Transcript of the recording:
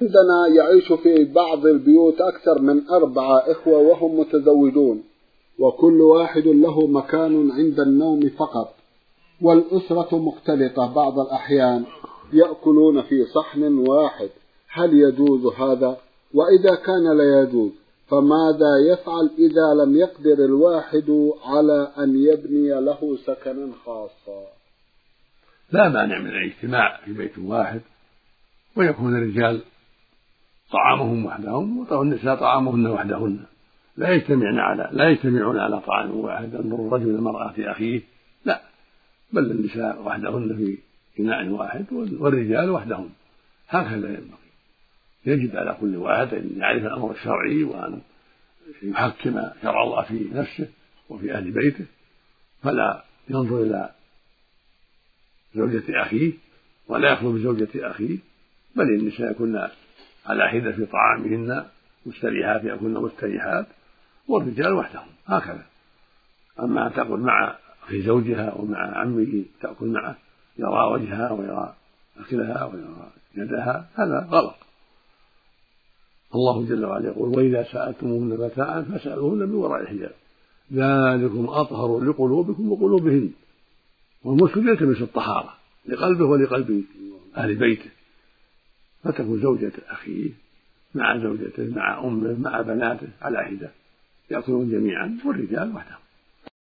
عندنا يعيش في بعض البيوت أكثر من 4 إخوة وهم متزوجون، وكل واحد له مكان عند النوم فقط، والأسرة مختلطة بعض الأحيان يأكلون في صحن واحد، هل يجوز هذا؟ وإذا كان لا يجوز فماذا يفعل إذا لم يقدر الواحد على أن يبني له سكنا خاصا؟ لا مانع من الاجتماع في بيت واحد، ويكون الرجال طعامهم وحدهم والنساء طعامهن وحدهن، لا يجتمعون على طعام واحد، ينظر الرجل إلى مرأة أخيه، لا، بل النساء وحدهن في إناء واحد والرجال وحدهم، هكذا ينبغي. يجب على كل واحد أن يعرف الأمر الشرعي وأن يحكم شرع الله في نفسه وفي أهل بيته، فلا ينظر إلى زوجة أخيه ولا يخلو بزوجة أخيه، بل النساء يكن على حدة في طعامهن مستريحات، يكن مستريحات، والرجال وحدهم، هكذا. أما أن تأكل مع أخي زوجها ومع عمه تأكل معه، يرى وجهها ويرى أكلها ويرى يدها، هذا غلط. الله جل وعلا يقول: وإذا سألتموهن متاعا فاسألوهن من وراء حجاب ذلكم أطهر لقلوبكم وقلوبهن. والمسلم يلتمس الطهارة لقلبه ولقلب أهل بيته، فتكون زوجة أخيه مع زوجته مع أمه مع بناته على حدة، يأكلون جميعا والرجال وحدهم.